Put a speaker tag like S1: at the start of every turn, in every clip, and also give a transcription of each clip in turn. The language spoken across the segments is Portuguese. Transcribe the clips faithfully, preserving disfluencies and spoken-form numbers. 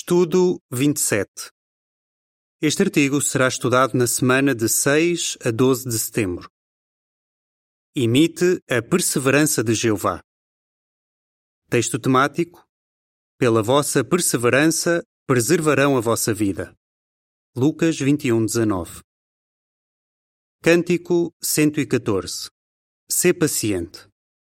S1: Estudo vinte e sete. Este artigo será estudado na semana de seis a doze de setembro. Imite a perseverança de Jeová. Texto temático: Pela vossa perseverança preservarão a vossa vida. Lucas vinte e um, dezanove. Cântico cento e catorze. Sê paciente.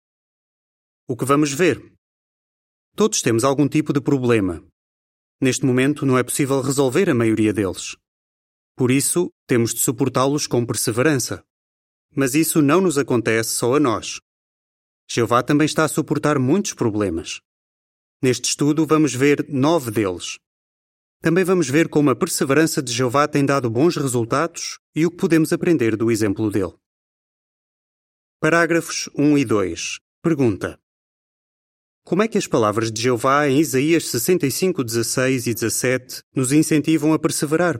S1: O que vamos ver? Todos temos algum tipo de problema. Neste momento não é possível resolver a maioria deles. Por isso, temos de suportá-los com perseverança. Mas isso não nos acontece só a nós. Jeová também está a suportar muitos problemas. Neste estudo vamos ver nove deles. Também vamos ver como a perseverança de Jeová tem dado bons resultados e o que podemos aprender do exemplo dele. Parágrafos um e dois. Pergunta: como é que as palavras de Jeová em Isaías sessenta e cinco, dezasseis e dezassete nos incentivam a perseverar?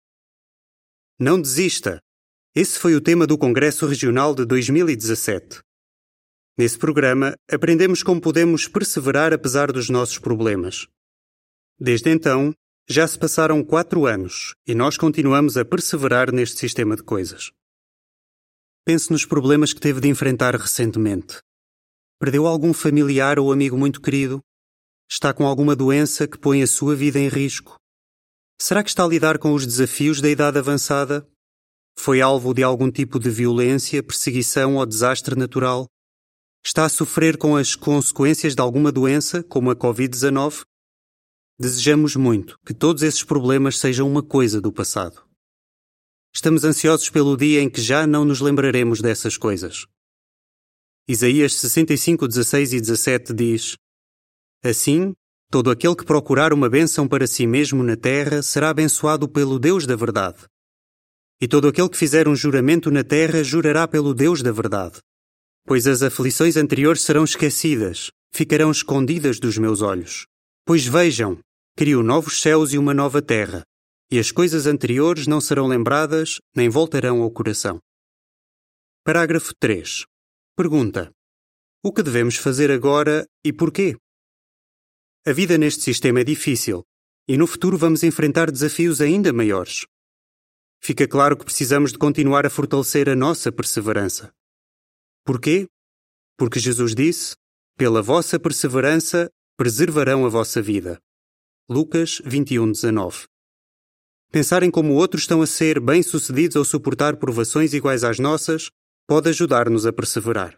S1: Não desista! Esse foi o tema do Congresso Regional de dois mil e dezassete. Nesse programa, aprendemos como podemos perseverar apesar dos nossos problemas. Desde então, já se passaram quatro anos e nós continuamos a perseverar neste sistema de coisas. Pense nos problemas que teve de enfrentar recentemente. Perdeu algum familiar ou amigo muito querido? Está com alguma doença que põe a sua vida em risco? Será que está a lidar com os desafios da idade avançada? Foi alvo de algum tipo de violência, perseguição ou desastre natural? Está a sofrer com as consequências de alguma doença, como a covid dezanove? Desejamos muito que todos esses problemas sejam uma coisa do passado. Estamos ansiosos pelo dia em que já não nos lembraremos dessas coisas. Isaías sessenta e cinco, dezasseis e dezassete diz: Assim, todo aquele que procurar uma bênção para si mesmo na terra será abençoado pelo Deus da verdade. E todo aquele que fizer um juramento na terra jurará pelo Deus da verdade. Pois as aflições anteriores serão esquecidas, ficarão escondidas dos meus olhos. Pois vejam, crio novos céus e uma nova terra, e as coisas anteriores não serão lembradas, nem voltarão ao coração. Parágrafo três. Pergunta: o que devemos fazer agora e porquê? A vida neste sistema é difícil, e no futuro vamos enfrentar desafios ainda maiores. Fica claro que precisamos de continuar a fortalecer a nossa perseverança. Porquê? Porque Jesus disse: pela vossa perseverança preservarão a vossa vida. Lucas vinte e um, dezanove. Pensar em como outros estão a ser bem-sucedidos ao suportar provações iguais às nossas pode ajudar-nos a perseverar.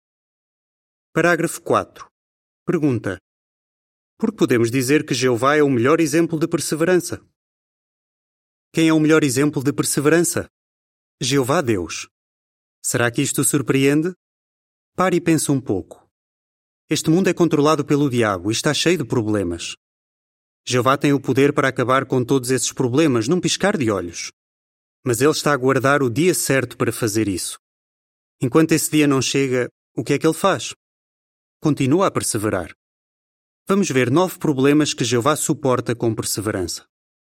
S1: Parágrafo quatro. Pergunta: por que podemos dizer que Jeová é o melhor exemplo de perseverança? Quem é o melhor exemplo de perseverança? Jeová Deus. Será que isto o surpreende? Pare e pense um pouco. Este mundo é controlado pelo diabo e está cheio de problemas. Jeová tem o poder para acabar com todos esses problemas num piscar de olhos. Mas ele está a aguardar o dia certo para fazer isso. Enquanto esse dia não chega, o que é que ele faz? Continua a perseverar. Vamos ver nove problemas que Jeová suporta com perseverança.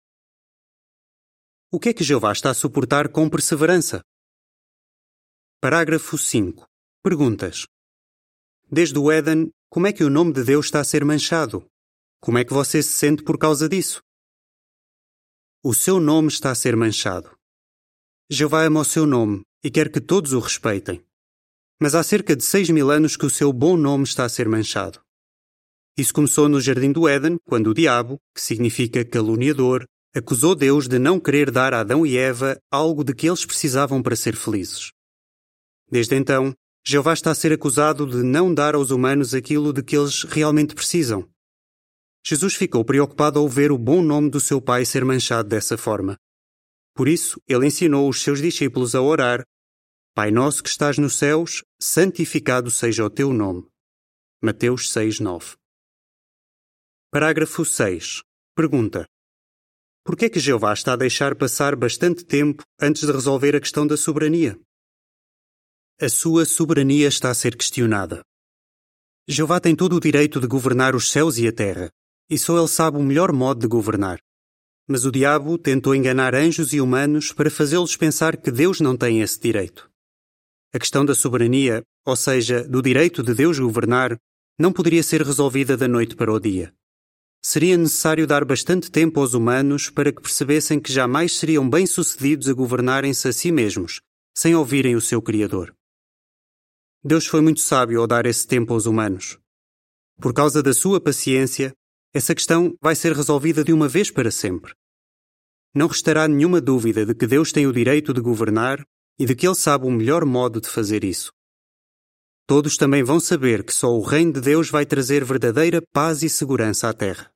S1: O que é que Jeová está a suportar com perseverança? Parágrafo cinco. Perguntas: desde o Éden, como é que o nome de Deus está a ser manchado? Como é que você se sente por causa disso? O seu nome está a ser manchado. Jeová ama o seu nome e quer que todos o respeitem. Mas há cerca de seis mil anos que o seu bom nome está a ser manchado. Isso começou no Jardim do Éden, quando o diabo, que significa caluniador, acusou Deus de não querer dar a Adão e Eva algo de que eles precisavam para ser felizes. Desde então, Jeová está a ser acusado de não dar aos humanos aquilo de que eles realmente precisam. Jesus ficou preocupado ao ver o bom nome do seu Pai ser manchado dessa forma. Por isso, ele ensinou os seus discípulos a orar: Pai nosso que estás nos céus, santificado seja o teu nome. Mateus seis, nove. Parágrafo seis. Pergunta: por que é que Jeová está a deixar passar bastante tempo antes de resolver a questão da soberania? A sua soberania está a ser questionada. Jeová tem todo o direito de governar os céus e a terra, e só ele sabe o melhor modo de governar. Mas o diabo tentou enganar anjos e humanos para fazê-los pensar que Deus não tem esse direito. A questão da soberania, ou seja, do direito de Deus governar, não poderia ser resolvida da noite para o dia. seria necessário dar bastante tempo aos humanos para que percebessem que jamais seriam bem-sucedidos a governarem-se a si mesmos, sem ouvirem o seu Criador. Deus foi muito sábio ao dar esse tempo aos humanos. Por causa da sua paciência, essa questão vai ser resolvida de uma vez para sempre. Não restará nenhuma dúvida de que Deus tem o direito de governar e de que Ele sabe o melhor modo de fazer isso. Todos também vão saber que só o reino de Deus vai trazer verdadeira paz e segurança à terra.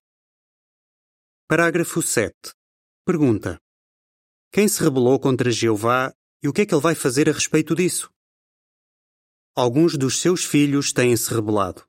S1: Parágrafo sete. Pergunta: quem se rebelou contra Jeová e o que é que ele vai fazer a respeito disso? Alguns dos seus filhos têm-se rebelado.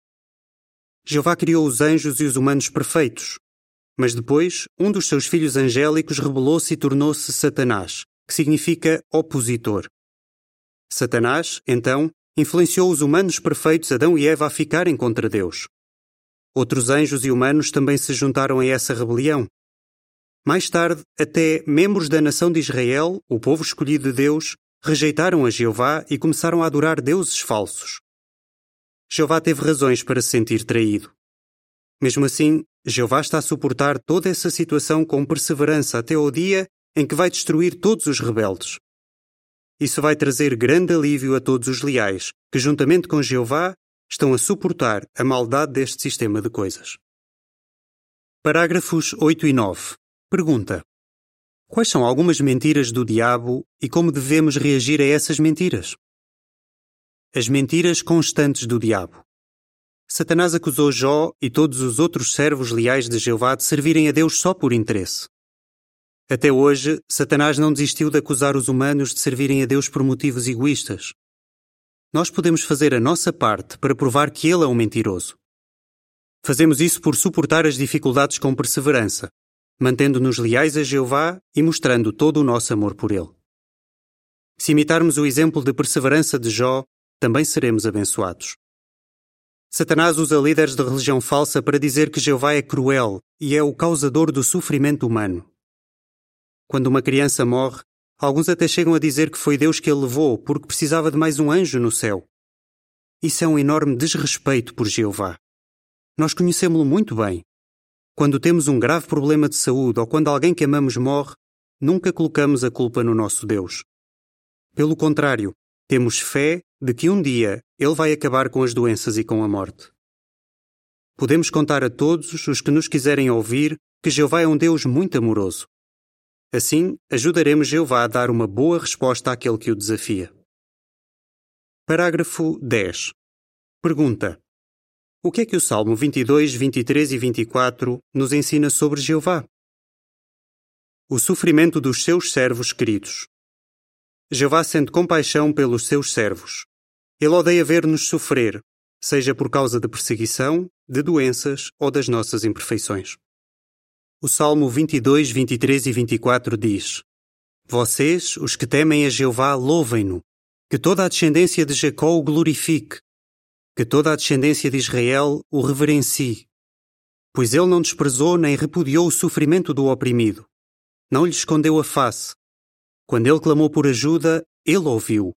S1: Jeová criou os anjos e os humanos perfeitos, mas depois um dos seus filhos angélicos rebelou-se e tornou-se Satanás, que significa opositor. Satanás, então, influenciou os humanos perfeitos Adão e Eva a ficarem contra Deus. Outros anjos e humanos também se juntaram a essa rebelião. Mais tarde, até membros da nação de Israel, o povo escolhido de Deus, rejeitaram a Jeová e começaram a adorar deuses falsos. Jeová teve razões para se sentir traído. Mesmo assim, Jeová está a suportar toda essa situação com perseverança até ao dia em que vai destruir todos os rebeldes. Isso vai trazer grande alívio a todos os leais, que juntamente com Jeová estão a suportar a maldade deste sistema de coisas. Parágrafos oito e nove. Pergunta: quais são algumas mentiras do diabo e como devemos reagir a essas mentiras? As mentiras constantes do diabo. Satanás acusou Jó e todos os outros servos leais de Jeová de servirem a Deus só por interesse. Até hoje, Satanás não desistiu de acusar os humanos de servirem a Deus por motivos egoístas. Nós podemos fazer a nossa parte para provar que ele é um mentiroso. Fazemos isso por suportar as dificuldades com perseverança, mantendo-nos leais a Jeová e mostrando todo o nosso amor por ele. Se imitarmos o exemplo de perseverança de Jó, também seremos abençoados. Satanás usa líderes de religião falsa para dizer que Jeová é cruel e é o causador do sofrimento humano. Quando uma criança morre, alguns até chegam a dizer que foi Deus que a levou porque precisava de mais um anjo no céu. Isso é um enorme desrespeito por Jeová. Nós conhecemos-lo muito bem. Quando temos um grave problema de saúde ou quando alguém que amamos morre, nunca colocamos a culpa no nosso Deus. Pelo contrário, temos fé de que um dia Ele vai acabar com as doenças e com a morte. Podemos contar a todos os que nos quiserem ouvir que Jeová é um Deus muito amoroso. Assim, ajudaremos Jeová a dar uma boa resposta àquele que o desafia. Parágrafo dez. Pergunta: o que é que o Salmo vinte e dois, vinte e três e vinte e quatro nos ensina sobre Jeová? O sofrimento dos seus servos queridos. Jeová sente compaixão pelos seus servos. Ele odeia ver-nos sofrer, seja por causa de perseguição, de doenças ou das nossas imperfeições. O Salmo vinte e dois, vinte e três e vinte e quatro diz: vocês, os que temem a Jeová, louvem-no, que toda a descendência de Jacó o glorifique, que toda a descendência de Israel o reverencie. Pois ele não desprezou nem repudiou o sofrimento do oprimido, não lhe escondeu a face. Quando ele clamou por ajuda, ele ouviu.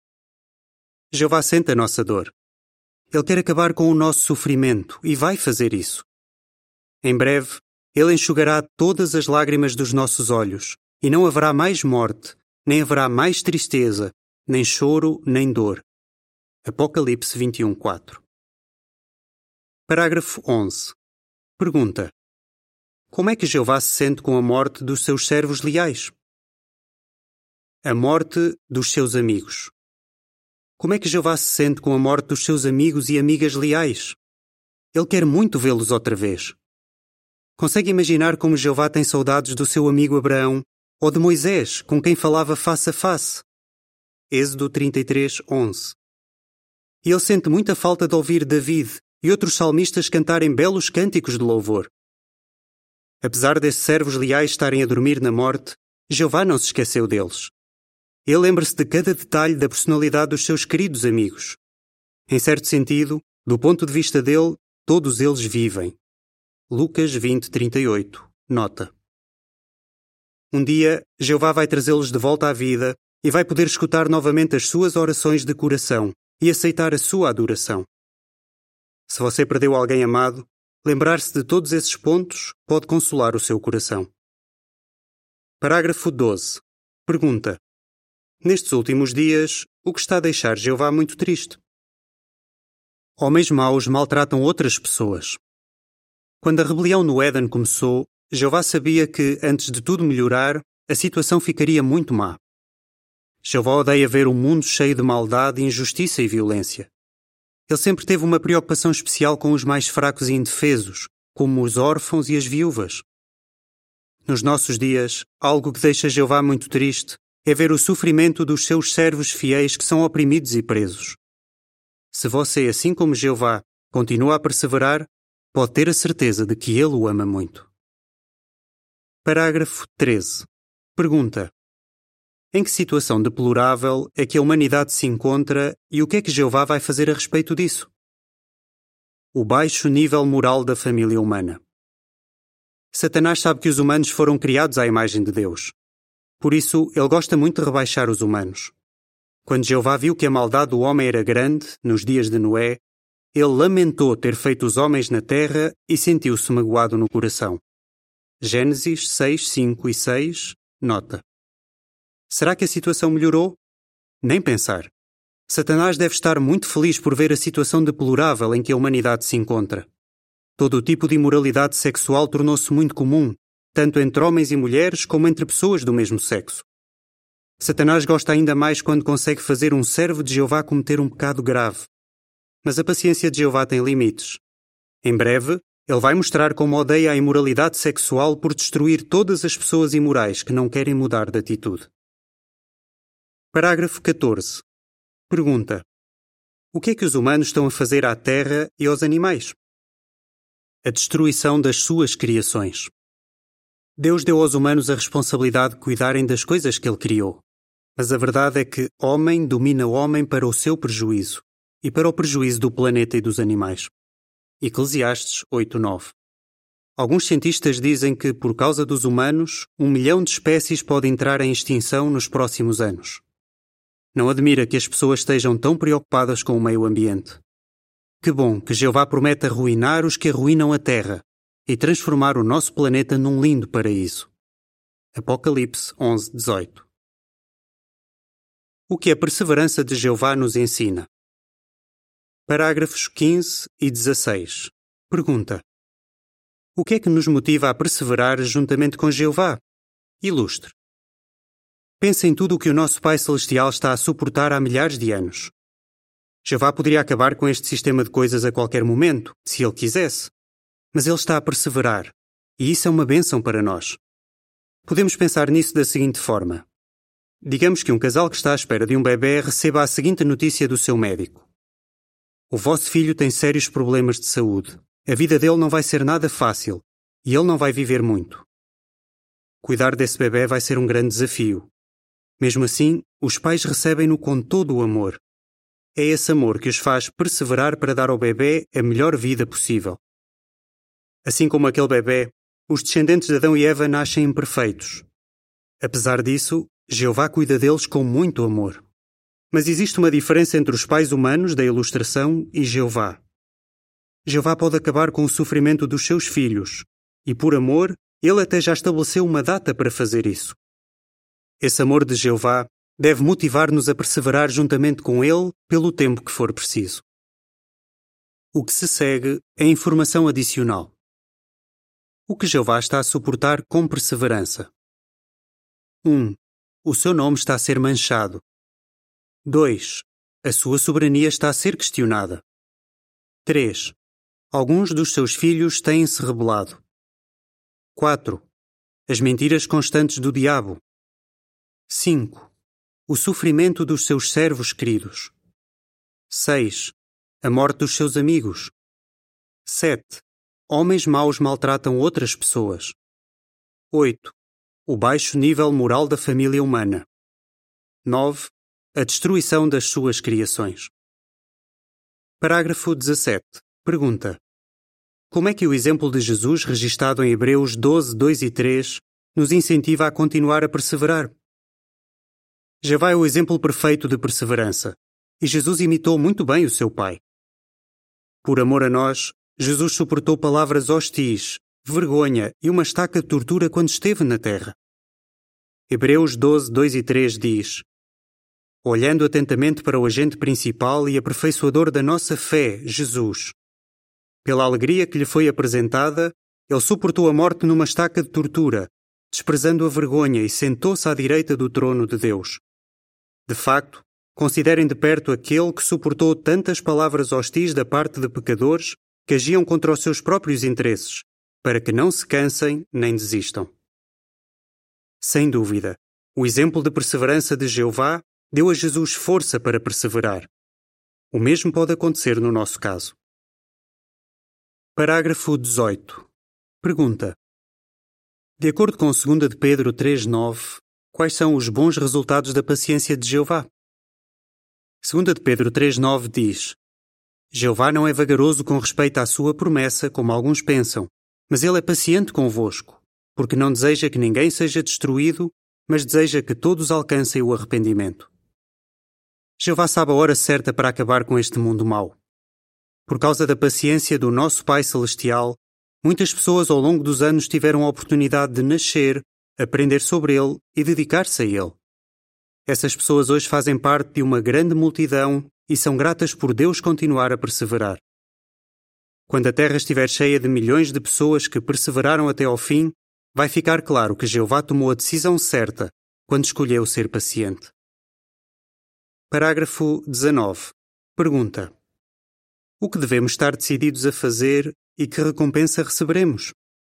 S1: Jeová sente a nossa dor. Ele quer acabar com o nosso sofrimento e vai fazer isso. Em breve, Ele enxugará todas as lágrimas dos nossos olhos, e não haverá mais morte, nem haverá mais tristeza, nem choro, nem dor. Apocalipse vinte e um, quatro. Parágrafo onze. Pergunta: como é que Jeová se sente com a morte dos seus servos leais? A morte dos seus amigos. Como é que Jeová se sente com a morte dos seus amigos e amigas leais? Ele quer muito vê-los outra vez. Consegue imaginar como Jeová tem saudades do seu amigo Abraão ou de Moisés, com quem falava face a face? Êxodo trinta e três, onze. E ele sente muita falta de ouvir David e outros salmistas cantarem belos cânticos de louvor. Apesar desses servos leais estarem a dormir na morte, Jeová não se esqueceu deles. Ele lembra-se de cada detalhe da personalidade dos seus queridos amigos. Em certo sentido, do ponto de vista dele, todos eles vivem. Lucas vinte, trinta e oito. Nota. Um dia, Jeová vai trazê-los de volta à vida e vai poder escutar novamente as suas orações de coração e aceitar a sua adoração. Se você perdeu alguém amado, Lembrar-se de todos esses pontos pode consolar o seu coração. Parágrafo doze. Pergunta: nestes últimos dias, o que está a deixar Jeová muito triste? Homens maus maltratam outras pessoas. Quando a rebelião no Éden começou, Jeová sabia que, antes de tudo melhorar, a situação ficaria muito má. Jeová odeia ver um mundo cheio de maldade, injustiça e violência. Ele sempre teve uma preocupação especial com os mais fracos e indefesos, como os órfãos e as viúvas. Nos nossos dias, algo que deixa Jeová muito triste é ver o sofrimento dos seus servos fiéis que são oprimidos e presos. Se você, assim como Jeová, continua a perseverar, pode ter a certeza de que Ele o ama muito. Parágrafo treze. Pergunta: em que situação deplorável é que a humanidade se encontra e o que é que Jeová vai fazer a respeito disso? O baixo nível moral da família humana. Satanás sabe que os humanos foram criados à imagem de Deus. Por isso, ele gosta muito de rebaixar os humanos. Quando Jeová viu que a maldade do homem era grande, nos dias de Noé, ele lamentou ter feito os homens na terra e sentiu-se magoado no coração. Gênesis seis, cinco e seis, nota. Será que a situação melhorou? Nem pensar. Satanás deve estar muito feliz por ver a situação deplorável em que a humanidade se encontra. Todo o tipo de imoralidade sexual tornou-se muito comum, tanto entre homens e mulheres como entre pessoas do mesmo sexo. Satanás gosta ainda mais quando consegue fazer um servo de Jeová cometer um pecado grave. Mas a paciência de Jeová tem limites. Em breve, ele vai mostrar como odeia a imoralidade sexual por destruir todas as pessoas imorais que não querem mudar de atitude. Parágrafo catorze. Pergunta: o que é que os humanos estão a fazer à terra e aos animais? A destruição das suas criações. Deus deu aos humanos a responsabilidade de cuidarem das coisas que Ele criou. Mas a verdade é que homem domina o homem para o seu prejuízo e para o prejuízo do planeta e dos animais. Eclesiastes oito, nove. Alguns cientistas dizem que, por causa dos humanos, um milhão de espécies pode entrar em extinção nos próximos anos. Não admira que as pessoas estejam tão preocupadas com o meio ambiente. Que bom que Jeová promete arruinar os que arruinam a terra e transformar o nosso planeta num lindo paraíso. Apocalipse onze, dezoito. O que a perseverança de Jeová nos ensina? Parágrafos quinze e dezasseis. Pergunta: o que é que nos motiva a perseverar juntamente com Jeová? Ilustre. Pense em tudo o que o nosso Pai Celestial está a suportar há milhares de anos. Jeová poderia acabar com este sistema de coisas a qualquer momento, se ele quisesse. Mas ele está a perseverar, e isso é uma bênção para nós. Podemos pensar nisso da seguinte forma. Digamos que um casal que está à espera de um bebê receba a seguinte notícia do seu médico: o vosso filho tem sérios problemas de saúde. A vida dele não vai ser nada fácil, e ele não vai viver muito. Cuidar desse bebê vai ser um grande desafio. Mesmo assim, os pais recebem-no com todo o amor. É esse amor que os faz perseverar para dar ao bebê a melhor vida possível. Assim como aquele bebê, os descendentes de Adão e Eva nascem imperfeitos. Apesar disso, Jeová cuida deles com muito amor. Mas existe uma diferença entre os pais humanos da ilustração e Jeová. Jeová pode acabar com o sofrimento dos seus filhos, e por amor, ele até já estabeleceu uma data para fazer isso. Esse amor de Jeová deve motivar-nos a perseverar juntamente com Ele pelo tempo que for preciso. O que se segue é informação adicional. O que Jeová está a suportar com perseverança? um. O seu nome está a ser manchado. dois. A sua soberania está a ser questionada. três. Alguns dos seus filhos têm-se rebelado. quatro. As mentiras constantes do diabo. cinco. O sofrimento dos seus servos queridos. seis. A morte dos seus amigos. sete. Homens maus maltratam outras pessoas. oito. O baixo nível moral da família humana. nove. A destruição das suas criações. Parágrafo dezassete. Pergunta: como é que o exemplo de Jesus, registado em Hebreus doze, dois e três, nos incentiva a continuar a perseverar? Jeová é o exemplo perfeito de perseverança, e Jesus imitou muito bem o seu Pai. Por amor a nós, Jesus suportou palavras hostis, vergonha e uma estaca de tortura quando esteve na terra. Hebreus doze, dois e três diz: olhando atentamente para o agente principal e aperfeiçoador da nossa fé, Jesus. Pela alegria que lhe foi apresentada, ele suportou a morte numa estaca de tortura, desprezando a vergonha e sentou-se à direita do trono de Deus. De facto, considerem de perto aquele que suportou tantas palavras hostis da parte de pecadores que agiam contra os seus próprios interesses, para que não se cansem nem desistam. Sem dúvida, o exemplo de perseverança de Jeová deu a Jesus força para perseverar. O mesmo pode acontecer no nosso caso. Parágrafo dezoito. Pergunta: de acordo com dois de Pedro três, nove, quais são os bons resultados da paciência de Jeová? dois de Pedro três, nove diz: Jeová não é vagaroso com respeito à sua promessa, como alguns pensam, mas ele é paciente convosco, porque não deseja que ninguém seja destruído, mas deseja que todos alcancem o arrependimento. Jeová sabe a hora certa para acabar com este mundo mau. Por causa da paciência do nosso Pai Celestial, muitas pessoas ao longo dos anos tiveram a oportunidade de nascer, aprender sobre Ele e dedicar-se a Ele. Essas pessoas hoje fazem parte de uma grande multidão e são gratas por Deus continuar a perseverar. Quando a terra estiver cheia de milhões de pessoas que perseveraram até ao fim, vai ficar claro que Jeová tomou a decisão certa quando escolheu ser paciente. Parágrafo dezanove. Pergunta: o que devemos estar decididos a fazer e que recompensa receberemos?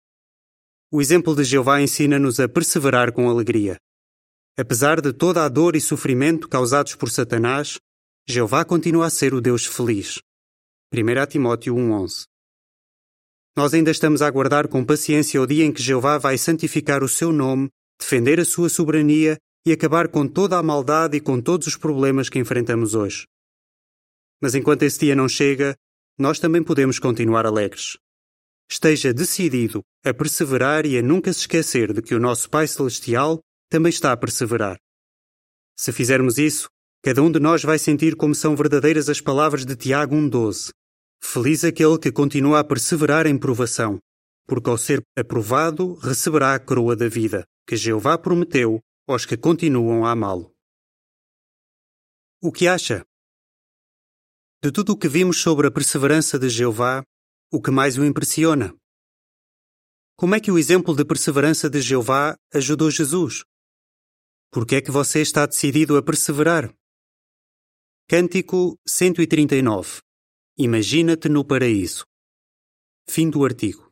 S1: O exemplo de Jeová ensina-nos a perseverar com alegria. Apesar de toda a dor e sofrimento causados por Satanás, Jeová continua a ser o Deus feliz. primeiro Timóteo um, onze. Nós ainda estamos a aguardar com paciência o dia em que Jeová vai santificar o seu nome, defender a sua soberania e acabar com toda a maldade e com todos os problemas que enfrentamos hoje. Mas enquanto esse dia não chega, nós também podemos continuar alegres. Esteja decidido a perseverar e a nunca se esquecer de que o nosso Pai Celestial também está a perseverar. Se fizermos isso, cada um de nós vai sentir como são verdadeiras as palavras de Tiago um, doze. Feliz aquele que continua a perseverar em provação, porque ao ser aprovado receberá a coroa da vida, que Jeová prometeu aos que continuam a amá-lo. O que acha? De tudo o que vimos sobre a perseverança de Jeová, o que mais o impressiona? Como é que o exemplo de perseverança de Jeová ajudou Jesus? Por que é que você está decidido a perseverar? Cântico cento e trinta e nove. Imagina-te no paraíso. Fim do artigo.